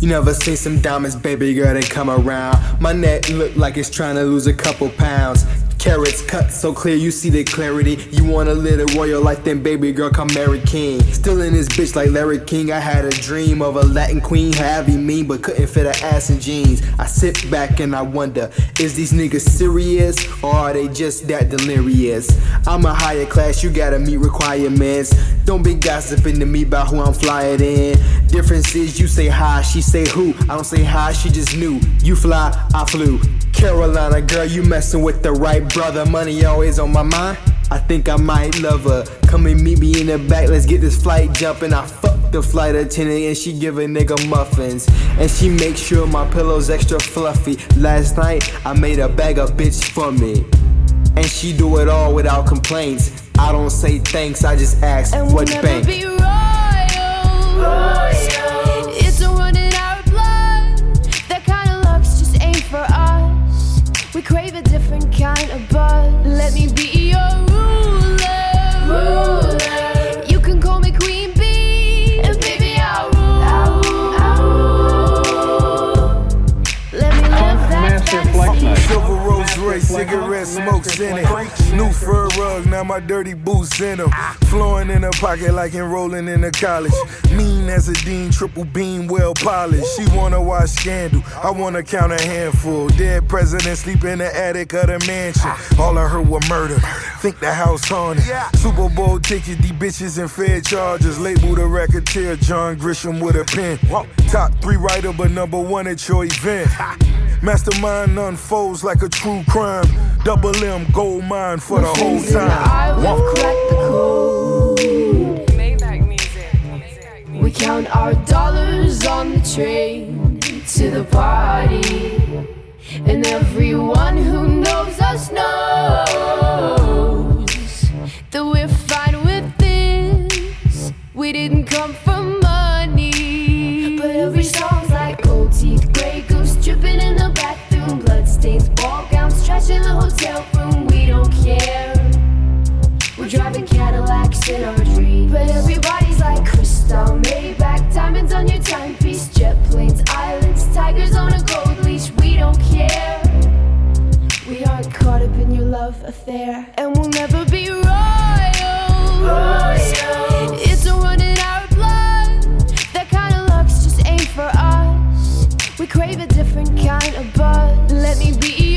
You never seen some diamonds, baby girl, they come around. My neck look like it's trying to lose a couple pounds. Carrots cut so clear, you see the clarity. You want a little royal life, then baby girl, come marry king. Still in this bitch like Larry King. I had a dream of a Latin queen, heavy mean, but couldn't fit her ass in jeans. I sit back and I wonder, is these niggas serious, or are they just that delirious? I'm a higher class, you gotta meet requirements. Don't be gossiping to me about who I'm flying in. Difference is you say hi, she say who. I don't say hi, she just knew. You fly, I flew. Carolina girl, you messing with the right brother. Money always on my mind, I think I might love her. Come and meet me in the back, let's get this flight jumping. I fuck the flight attendant and she give a nigga muffins. And she make sure my pillow's extra fluffy. Last night, I made a bag of bitch for me. And she do it all without complaints. I don't say thanks, I just ask and what we'll bank. Never be royal. It's a run in our blood. That kind of luck's just ain't for us. We crave a different kind of buzz. Let me be your ruler. You can call me Queen Bee, and baby I'll rule. Let me live that fantasy. Silver Rolls Royce, cigarette smokes in it. New fur rug, now my dirty boots in them. Flowing in her pocket like enrolling in a college. Mean as a dean, triple beam, well polished. She wanna watch Scandal, I wanna count a handful. Dead president sleep in the attic of the mansion. All I heard was murder, think the house haunted. Super Bowl ticket, these bitches and Fed charges. Labeled a racketeer, John Grisham with a pen. Top 3 writer, but #1 at your event. Mastermind unfolds like a true crime. Double M, gold mine for the whole time. We've cracked the code. Maybach music. We count our dollars on the train to the party. And everyone who knows us knows that we're fine with this. We didn't come for money. But every song's like gold teeth, grey goose dripping in the bathroom, bloodstains, ball gowns, trash in the hotel room. We don't care. We're driving Cadillacs in our dreams. But everybody's like crystal, Maybach, diamonds on your timepiece, jet planes, islands, tigers on a gold leash. We don't care. We aren't caught up in your love affair, and we'll never be royal. It's a run in our blood. That kind of luck's just ain't for us. We crave a different kind of buzz. Let me be